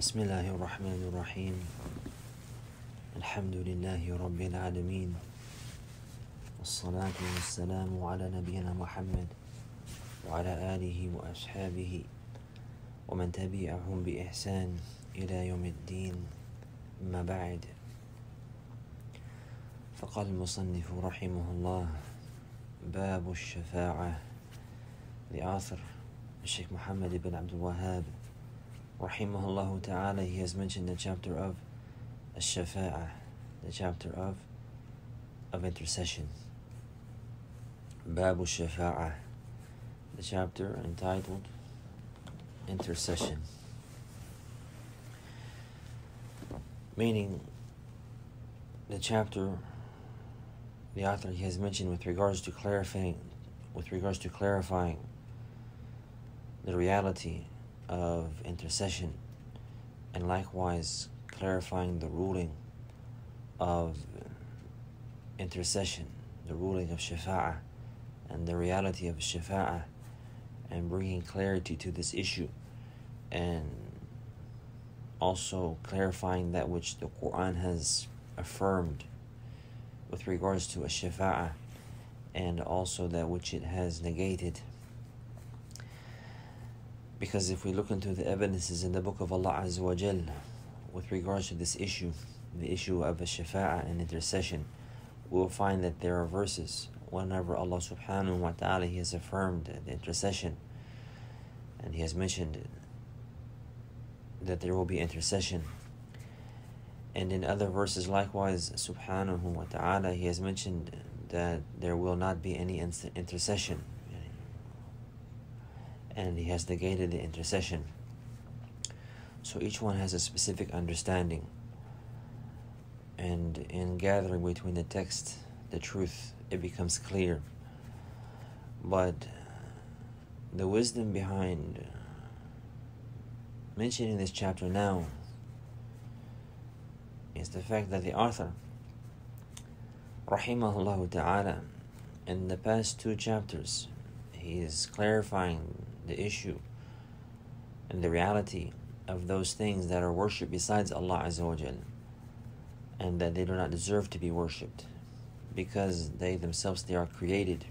بسم الله الرحمن الرحيم الحمد لله رب العالمين والصلاة والسلام على نبينا محمد وعلى آله وأصحابه ومن تبعهم بإحسان إلى يوم الدين. أما بعد، فقال المصنف رحمه الله: باب الشفاعة. The author, Sheikh Muhammad ibn Abdul Wahhab rahimahullah ta'ala, he has mentioned the chapter of Ash-Shafa'ah, the chapter of intercession. Babu Shafa'ah, the chapter entitled Intercession. Meaning, the chapter, the author, he has mentioned with regards to clarifying the reality of intercession, and likewise clarifying the ruling of intercession, the ruling of shafa'ah, and the reality of shafa'ah, and bringing clarity to this issue, and also clarifying that which the Quran has affirmed with regards to a shafa'ah, and also that which it has negated. Because if we look into the evidences in the book of Allah Azza wa Jal with regards to this issue, the issue of a shafa'ah and intercession, we will find that there are verses whenever Allah subhanahu wa ta'ala, he has affirmed the intercession, and he has mentioned that there will be intercession. And in other verses likewise, subhanahu wa ta'ala, he has mentioned that there will not be any intercession, and he has negated the intercession. So each one has a specific understanding, and in gathering between the text, the truth, it becomes clear. But the wisdom behind mentioning this chapter now is the fact that the author, rahimahullah ta'ala, in the past 2 chapters, he is clarifying the issue and the reality of those things that are worshipped besides Allah Azza wa Jal, and that they do not deserve to be worshipped because they themselves, they are created,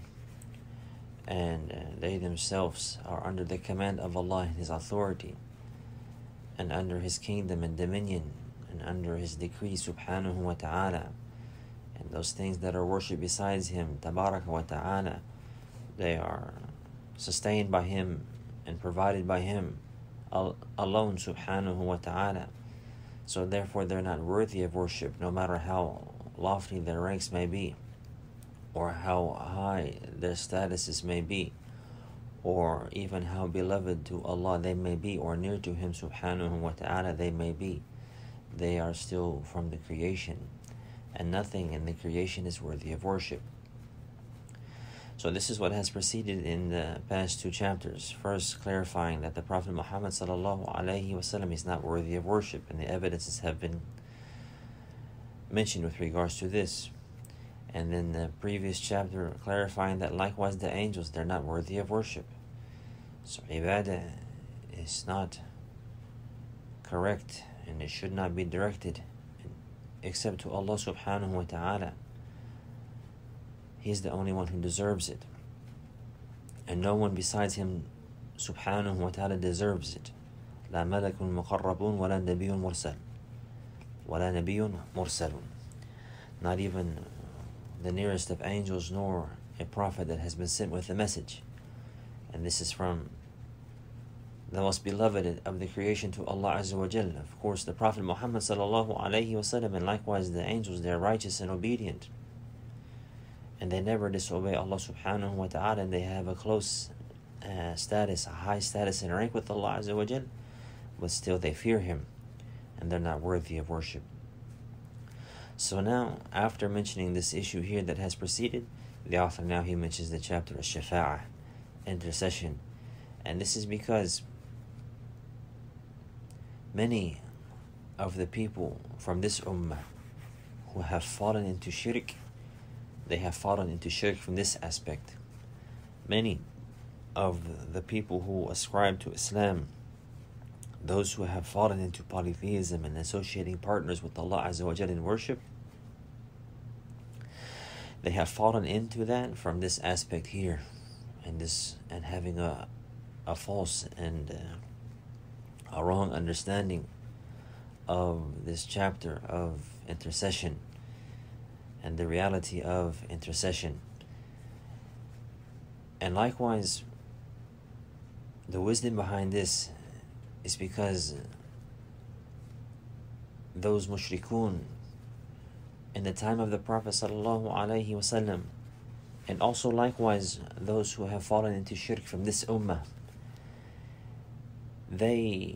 and they themselves are under the command of Allah and His authority, and under His kingdom and dominion, and under His decree subhanahu wa ta'ala. And those things that are worshipped besides Him, tabaraka wa ta'ala, they are sustained by Him and provided by Him alone subhanahu wa ta'ala. So therefore they're not worthy of worship, no matter how lofty their ranks may be, or how high their statuses may be, or even how beloved to Allah they may be, or near to Him subhanahu wa ta'ala they may be. They are still from the creation, and nothing in the creation is worthy of worship. So this is what has preceded in the past 2 chapters. First, clarifying that the Prophet Muhammad sallallahu alaihi wasallam is not worthy of worship, and the evidences have been mentioned with regards to this. And then the previous chapter clarifying that likewise the angels, they're not worthy of worship. So ibadah is not correct, and it should not be directed except to Allah subhanahu wa ta'ala. He's the only one who deserves it, and no one besides Him subhanahu wa ta'ala deserves it. لا ملك مقربون ولا نبي مرسل ولا نبي مرسل. Not even the nearest of angels, nor a prophet that has been sent with a message. And this is from the most beloved of the creation to Allah Azza wa Jal. Of course, the Prophet Muhammad sallallahu alaihi wasallam, and likewise the angels, they are righteous and obedient, and they never disobey Allah subhanahu wa ta'ala, and they have a close status, a high status and rank with Allah Azza wa Jal, but still they fear Him, and they're not worthy of worship. So now, after mentioning this issue here that has preceded, the author now he mentions the chapter of Shafa'ah, intercession. And this is because many of the people from this ummah who have fallen into shirk, they have fallen into shirk from this aspect. Many of the people who ascribe to Islam, those who have fallen into polytheism and associating partners with Allah Azza wa Jal in worship, they have fallen into that from this aspect here, and having a false and a wrong understanding of this chapter of intercession and the reality of intercession. And likewise, the wisdom behind this is because those mushrikun in the time of the Prophet ﷺ, and also likewise those who have fallen into shirk from this ummah, they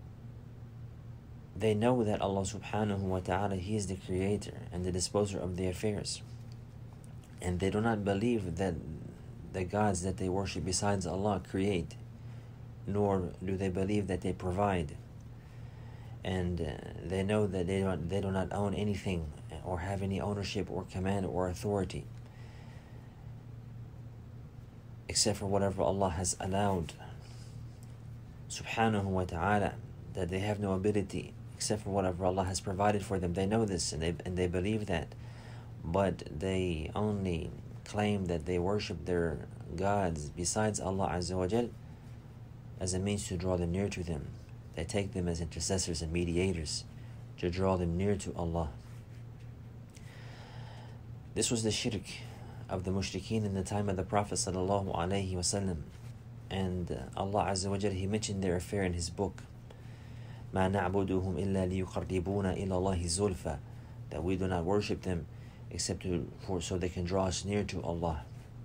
know that Allah subhanahu wa ta'ala, He is the creator and the disposer of the affairs, and they do not believe that the gods that they worship besides Allah create, nor do they believe that they provide, and they know that they do not own anything or have any ownership or command or authority except for whatever Allah has allowed subhanahu wa ta'ala, that they have no ability except for whatever Allah has provided for them. They know this, and they believe that, but they only claim that they worship their gods besides Allah Azza wa Jal as a means to draw them near to them. They take them as intercessors and mediators to draw them near to Allah. This was the shirk of the mushrikeen in the time of the Prophet sallallahu alaihi wasallam, and Allah Azza wa Jal, He mentioned their affair in His book, مَا نَعْبُدُهُمْ إِلَّا لِيُقَرِّبُونَ إِلَى اللَّهِ زُلْفَى, that we do not worship them except so they can draw us near to Allah.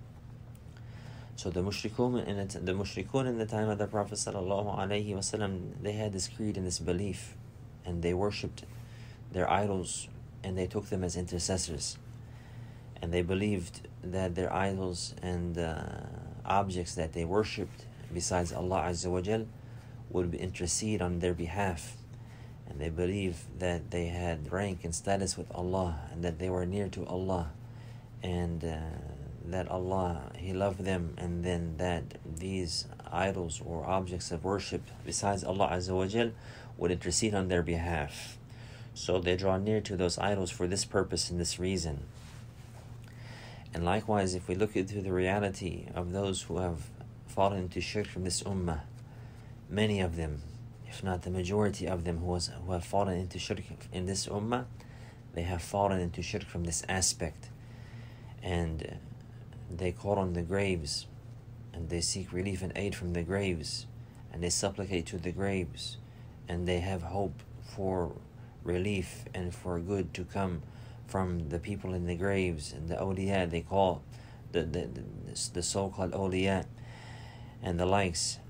So the mushrikun in the time of the Prophet sallallahu alaihi wasallam, they had this creed and this belief, and they worshipped their idols, and they took them as intercessors, and they believed that their idols and objects that they worshipped besides Allah Azza wa Jal would intercede on their behalf, and they believed that they had rank and status with Allah, and that they were near to Allah, and that Allah, He loved them, and then that these idols or objects of worship besides Allah Azza wa Jal would intercede on their behalf. So they draw near to those idols for this purpose and this reason. And likewise, if we look into the reality of those who have fallen into shirk from this ummah, many of them, if not the majority of them who have fallen into shirk in this ummah, they have fallen into shirk from this aspect. And they call on the graves, and they seek relief and aid from the graves, and they supplicate to the graves, and they have hope for relief and for good to come from the people in the graves and the awliya. They call the so-called awliya and the likes.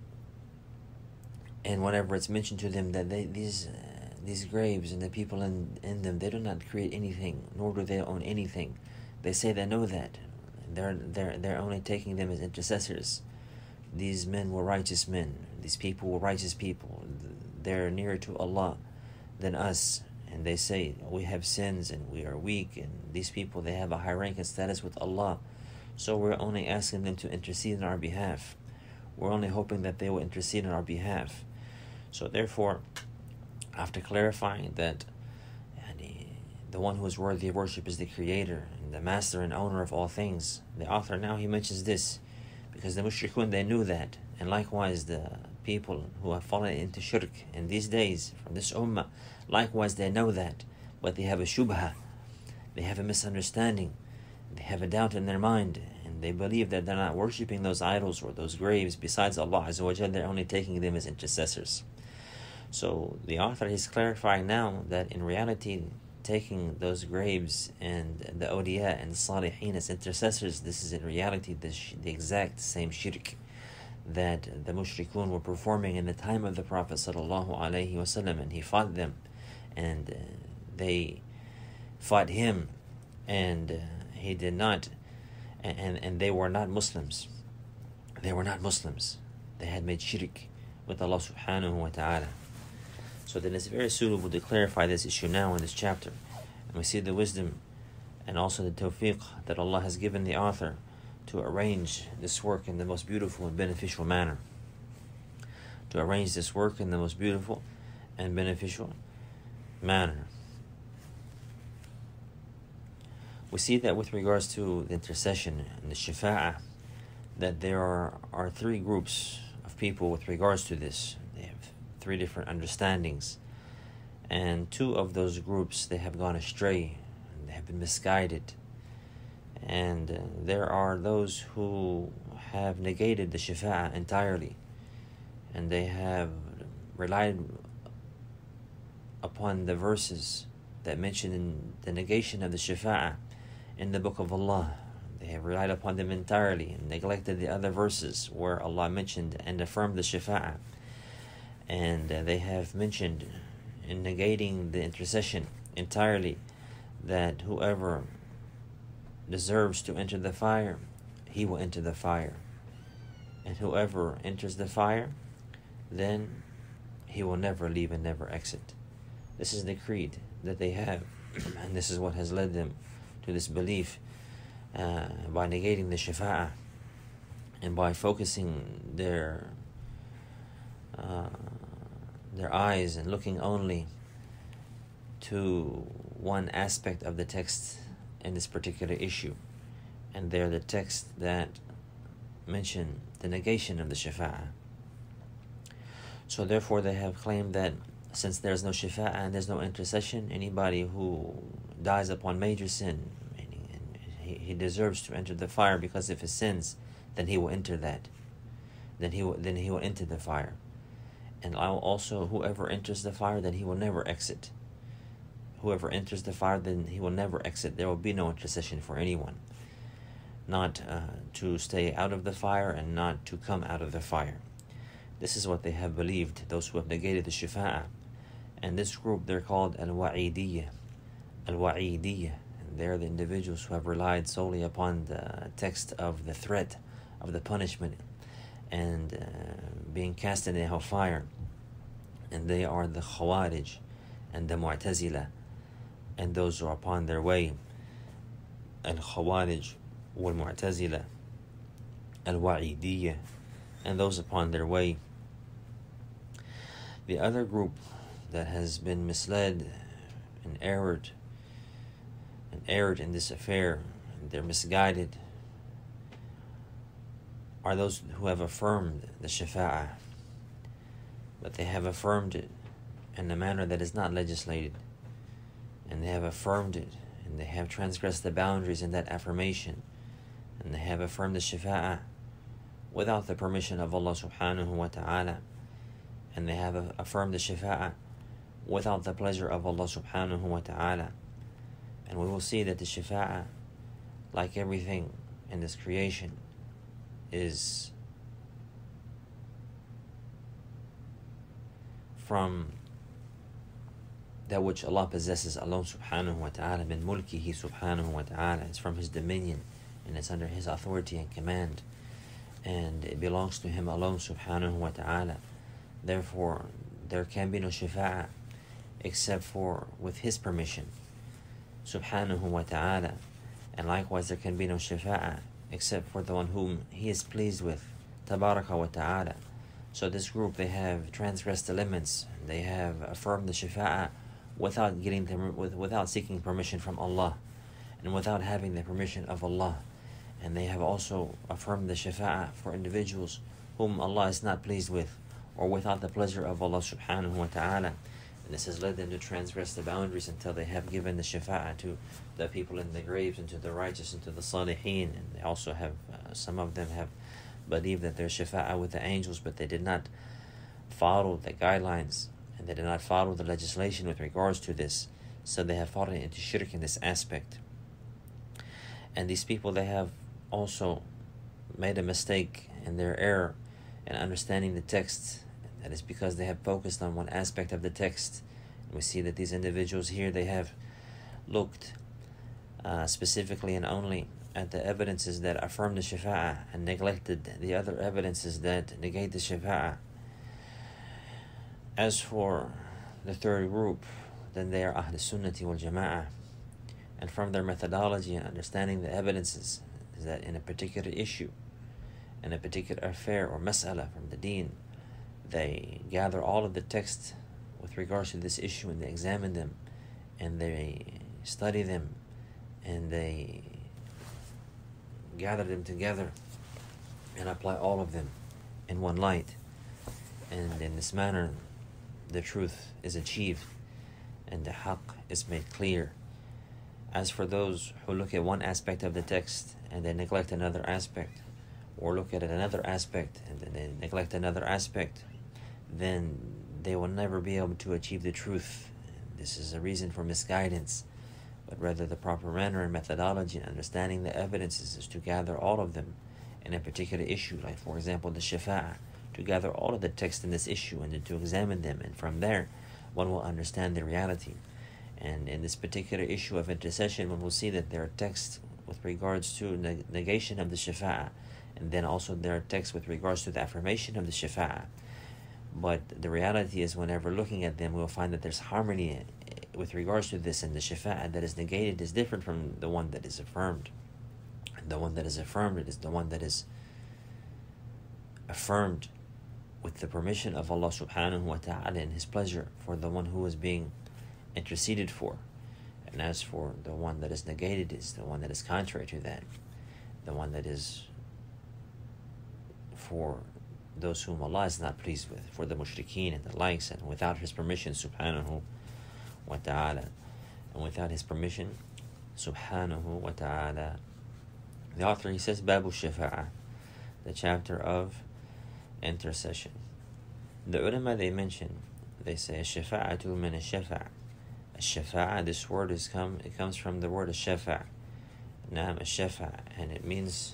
And whenever it's mentioned to them that these graves and the people in them, they do not create anything, nor do they own anything. They say they know that. They're only taking them as intercessors. These men were righteous men. These people were righteous people. They're nearer to Allah than us. And they say, we have sins and we are weak, and these people, they have a high rank and status with Allah. So we're only asking them to intercede on our behalf. We're only hoping that they will intercede on our behalf. So therefore, after clarifying that the one who is worthy of worship is the Creator and the Master and Owner of all things, the author now, he mentions this because the mushrikun, they knew that. And likewise, the people who have fallen into shirk in these days from this ummah, likewise they know that, but they have a shubha, they have a misunderstanding, they have a doubt in their mind, and they believe that they're not worshipping those idols or those graves besides Allah Azza wa Jal. They're only taking them as intercessors. So the author is clarifying now that in reality, taking those graves and the awliya and salihin as intercessors, this is in reality the exact same shirk that the mushrikun were performing in the time of the Prophet sallallahu alaihi wasallam, and he fought them, and they fought him, and he did not, and they were not Muslims. They were not Muslims. They had made shirk with Allah subhanahu wa ta'ala. So then it's very suitable to clarify this issue now in this chapter. And we see the wisdom and also the tawfiq that Allah has given the author to arrange this work in the most beautiful and beneficial manner. to arrange this work in the most beautiful and beneficial manner. We see that with regards to the intercession and the shafa'ah, that there are three groups of people with regards to this. They have three different understandings. And two of those groups, they have gone astray, and they have been misguided. And there are those who have negated the shafa'ah entirely, and they have relied upon the verses that mention in the negation of the shafa'ah in the Book of Allah. They have relied upon them entirely and neglected the other verses where Allah mentioned and affirmed the shafa'ah. And they have mentioned in negating the intercession entirely that whoever deserves to enter the fire, he will enter the fire. And whoever enters the fire, then he will never leave and never exit. This is the creed that they have, and this is what has led them to this belief, by negating the shafa'ah and by focusing their eyes and looking only to one aspect of the text in this particular issue, and they're the texts that mention the negation of the shafa'ah. So therefore they have claimed that since there's no shafa'ah and there's no intercession, anybody who dies upon major sin, he deserves to enter the fire because of his sins, then he will enter that. Then he will enter the fire. And also, whoever enters the fire, then he will never exit. Whoever enters the fire, then he will never exit. There will be no intercession for anyone. Not to stay out of the fire and not to come out of the fire. This is what they have believed, those who have negated the shafa'ah. And this group, they're called al-wa'idiyya. Al-wa'idiyya. And they're the individuals who have relied solely upon the text of the threat of the punishment and being cast in the hellfire. And they are the Khawarij and the Mu'tazila, and those who are upon their way. Al-Khawarij wal-Mu'tazila, Al-Wa'idiyya, and those upon their way. The other group that has been misled and erred in this affair, and they're misguided, are those who have affirmed the shafa'ah, but they have affirmed it in a manner that is not legislated, and they have affirmed it, and they have transgressed the boundaries in that affirmation, and they have affirmed the shafa'ah without the permission of Allah subhanahu wa ta'ala, and they have affirmed the shafa'ah without the pleasure of Allah subhanahu wa ta'ala. And we will see that the shafa'ah, like everything in this creation, is from that which Allah possesses alone subhanahu wa ta'ala, min mulkihi subhanahu wa ta'ala. It's from His dominion, and it's under His authority and command, and it belongs to Him alone subhanahu wa ta'ala. Therefore, there can be no shafa'ah except for with His permission subhanahu wa ta'ala. And likewise, there can be no shafa'ah except for the one whom He is pleased with, tabaraka wa ta'ala. So this group, they have transgressed the limits. They have affirmed the shafa'ah without seeking permission from Allah, and without having the permission of Allah. And they have also affirmed the shafa'ah for individuals whom Allah is not pleased with, or without the pleasure of Allah subhanahu wa ta'ala. And this has led them to transgress the boundaries until they have given the shafa'ah to the people in the graves, and to the righteous, and to the salihin. And they also have, some of them have believed that there's shafa'ah with the angels, but they did not follow the guidelines, and they did not follow the legislation with regards to this. So they have fallen into shirk in this aspect. And these people, they have also made a mistake in their error in understanding the text. That is because they have focused on one aspect of the text. And we see that these individuals here, they have looked specifically and only at the evidences that affirm the shafa'ah, and neglected the other evidences that negate the shafa'ah. As for the third group, then they are Ahl Sunnati wal Jama'ah. And from their methodology and understanding the evidences is that in a particular issue, in a particular affair or mas'ala from the deen, they gather all of the texts with regards to this issue, and they examine them, and they study them, and they gather them together and apply all of them in one light. And in this manner, the truth is achieved and the haqq is made clear. As for those who look at one aspect of the text and they neglect another aspect, or look at another aspect and then they neglect another aspect, then they will never be able to achieve the truth. This is a reason for misguidance, but rather the proper manner and methodology in understanding the evidences is to gather all of them in a particular issue, like for example the shafa'ah, to gather all of the text in this issue and then to examine them, and from there one will understand the reality. And in this particular issue of intercession, one will see that there are texts with regards to negation of the shafa'ah, and then also there are texts with regards to the affirmation of the shafa'ah. But the reality is, whenever looking at them, we'll find that there's harmony with regards to this, and the shafa'ah that is negated is different from the one that is affirmed. And the one that is affirmed is the one that is affirmed with the permission of Allah subhanahu wa ta'ala and His pleasure for the one who is being interceded for. And as for the one that is negated, is the one that is contrary to that, the one that is for those whom Allah is not pleased with, for the mushrikeen and the likes, and without His permission subhanahu wa ta'ala, and without His permission subhanahu wa ta'ala. The author, he says, Babu Shafa'ah, the chapter of intercession. The ulama, they mention, they say Shafa'atu min ash-shafa'. Ash-shafa'a, this word it comes from the word ash-shafa'. Naam ash-shafa', and it means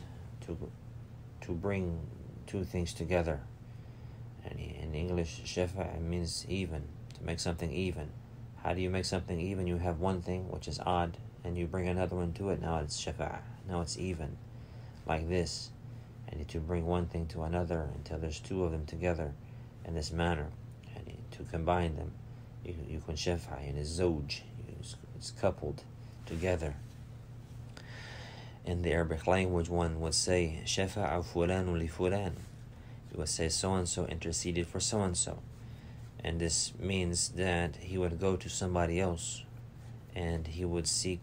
to bring two things together. And in English, shafa' means even, to make something even. How do you make something even? You have one thing which is odd, and you bring another one to it. Now it's shafa'. Now it's even, like this. And to bring one thing to another until there's two of them together in this manner, and to combine them, you can shafa' in a zawj. It's coupled together. In the Arabic language, one would say shafa'a fulan li fulan. You would say so and so interceded for so and so, and this means that he would go to somebody else and he would seek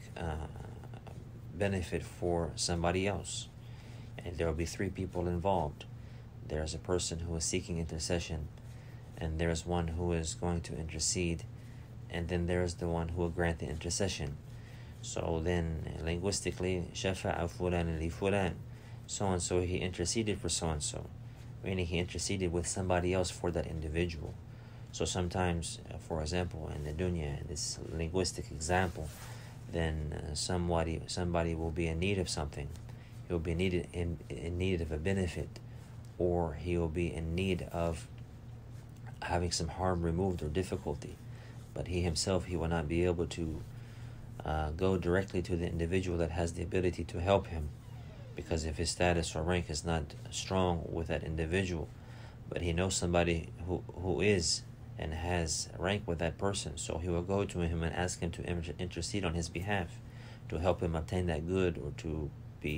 benefit for somebody else. And there will be three people involved. There's a person who is seeking intercession, and there's one who is going to intercede, and then there's the one who will grant the intercession. So then, linguistically, shafa'a fulan li fulan, so-and-so, he interceded for so-and-so, meaning he interceded with somebody else for that individual. So sometimes, for example, in the dunya, in this linguistic example, then somebody will be in need of something. He'll be in need of a benefit, or he will be in need of having some harm removed or difficulty. But he himself, he will not be able to go directly to the individual that has the ability to help him, because if his status or rank is not strong with that individual. But he knows somebody who is and has rank with that person, so he will go to him and ask him to intercede on his behalf, to help him obtain that good, or to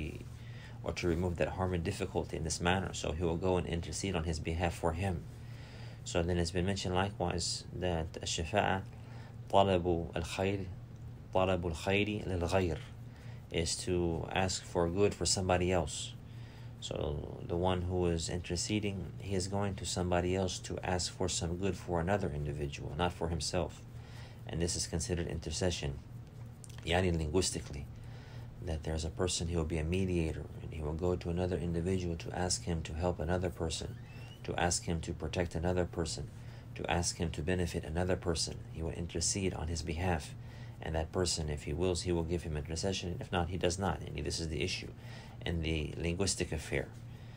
remove that harm and difficulty in this manner. So he will go and intercede on his behalf for him. So then it's been mentioned likewise that ash-shafa'a talabu al-khayri lil-ghayr, is to ask for good for somebody else. So the one who is interceding, he is going to somebody else to ask for some good for another individual, not for himself. And this is considered intercession. Yani linguistically, that there's a person, he will be a mediator, and he will go to another individual to ask him to help another person, to ask him to protect another person, to ask him to benefit another person. He will intercede on his behalf. And that person, if he wills, he will give him intercession. If not, he does not. And this is the issue in the linguistic affair.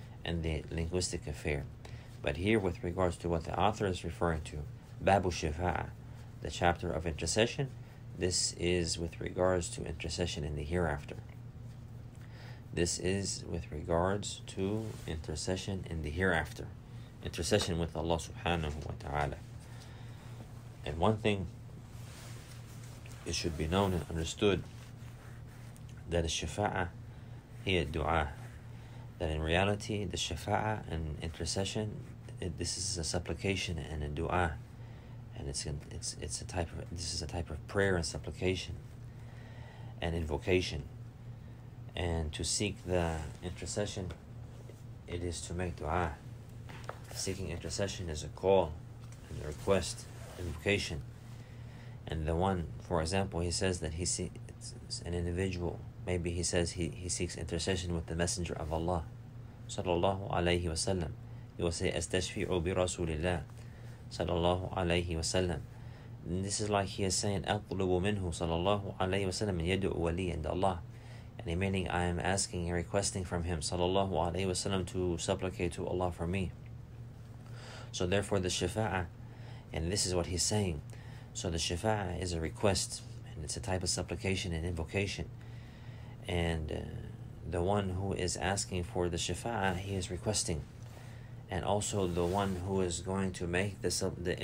But here, with regards to what the author is referring to, Babu Shafa'ah, the chapter of intercession, this is with regards to intercession in the hereafter. This is with regards to intercession in the hereafter. Intercession with Allah subhanahu wa ta'ala. And one thing, it should be known and understood that the shafa'ah hiya du'a, that in reality the shafa'ah and intercession, this is a supplication and a dua, and this is a type of prayer and supplication and invocation. And to seek the intercession, it is to make dua. Seeking intercession is a call and a request, invocation. And the one, for example, he says that it's an individual, maybe he says he seeks intercession with the Messenger of Allah, sallallahu alayhi wasallam. He will say, Astashfi'u bi Rasulillah, sallallahu alayhi wasallam. And this is like he is saying, Atlubu minhu, sallallahu alayhi wasallam, and yad'u wali and Allah. And meaning, I am asking and requesting from him, sallallahu alayhi wasallam, to supplicate to Allah for me. So therefore the shafa'ah, and this is what he's saying. So the shafa'ah is a request, and it's a type of supplication and invocation. And the one who is asking for the shafa'ah, he is requesting. And also the one who is going to make the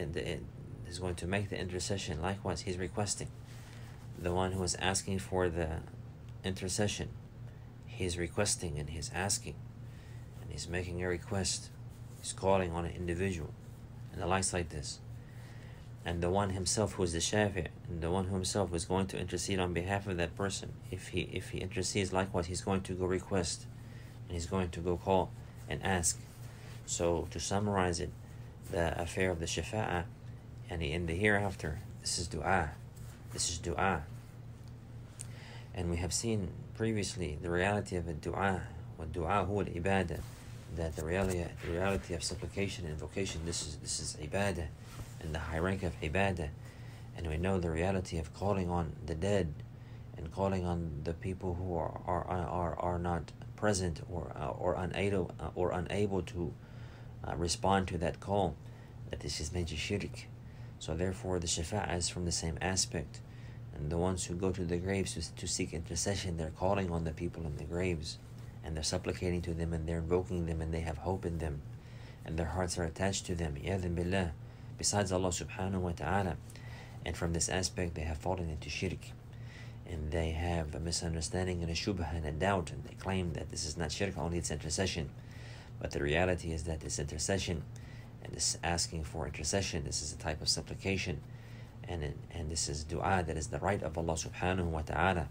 intercession, likewise he's requesting. The one who is asking for the intercession, he's requesting and he's asking, and he's making a request. He's calling on an individual, and the likes like this. And the one himself who is the shafi', and the one who himself is going to intercede on behalf of that person, if he intercedes, likewise he's going to go request, and he's going to go call and ask. So to summarize it, the affair of the shafa'ah, and in the hereafter, this is dua. This is dua. And we have seen previously the reality of a dua, وَالدُّعَاءُ هُوَ الْعِبَادَةِ, that the reality of supplication and invocation, this is ibadah, and the high rank of ibadah. And we know the reality of calling on the dead and calling on the people who are not present or unable to respond to that call, that this is major shirk. So therefore the shafa'ah is from the same aspect. And the ones who go to the graves to seek intercession, they're calling on the people in the graves, and they're supplicating to them, and they're invoking them, and they have hope in them, and their hearts are attached to them, yadhan billah, besides Allah subhanahu wa ta'ala. And from this aspect they have fallen into shirk, and they have a misunderstanding and a shubha and a doubt, and they claim that this is not shirk, only it's intercession. But the reality is that this intercession and this asking for intercession, this is a type of supplication, and this is dua, that is the right of Allah subhanahu wa ta'ala.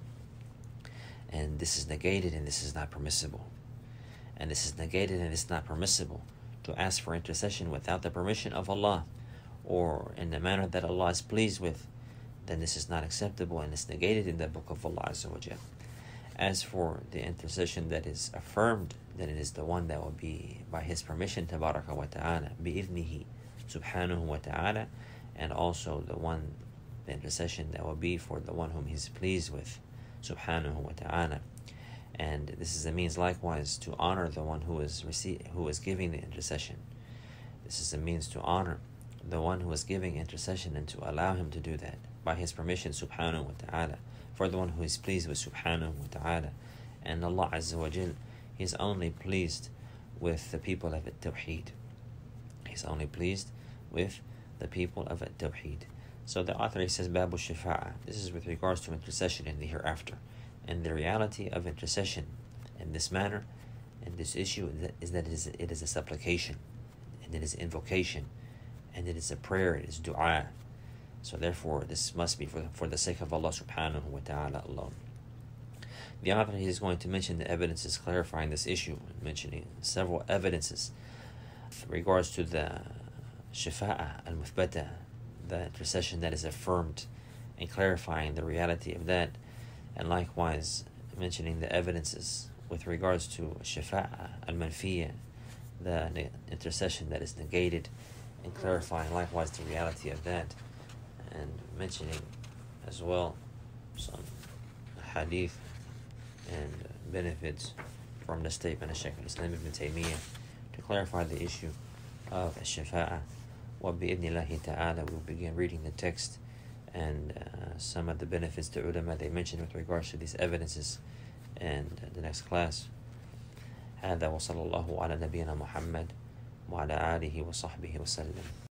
And this is negated, and this is not permissible. And this is negated, and it's not permissible to ask for intercession without the permission of Allah, or in the manner that Allah is pleased with. Then this is not acceptable, and it's negated in the book of Allah Azza wa Jal. As for the intercession that is affirmed, then it is the one that will be by His permission, tabaraka wa ta'ala, bi'idhnihi subhanahu wa ta'ala, and also the intercession that will be for the one whom He's pleased with, subhanahu wa ta'ala. And this is a means likewise to honor the one who is giving the intercession. This is a means to honor the one who is giving intercession, and to allow him to do that by His permission, subhanahu wa ta'ala, for the one who is pleased with, subhanahu wa ta'ala. And Allah Azza wa Jal, He is only pleased with the people of At-Tawheed. He's only pleased with the people of At-Tawheed. So the author, he says, Babu Shafa'ah. This is with regards to intercession in the hereafter. And the reality of intercession in this manner, in this issue, is that it is a supplication, and it is invocation, and it is a prayer, it is dua. So therefore, this must be for the sake of Allah subhanahu wa ta'ala alone. The author, he is going to mention the evidences clarifying this issue, mentioning several evidences with regards to the shafa'ah al-muthbata, the intercession that is affirmed, and clarifying the reality of that, and likewise mentioning the evidences with regards to shafa'ah al-manfiyah, the intercession that is negated, and clarifying likewise the reality of that, and mentioning as well some hadith and benefits from the statement of Shaykh al-Islam ibn Taymiyyah to clarify the issue of shafa'ah. وَبِإِذْنِ ta'ala, we'll begin reading the text and some of the benefits the ulama they mentioned with regards to these evidences in the next class. هذا وصلى الله على نبينا محمد وعلى آله وصحبه وسلم.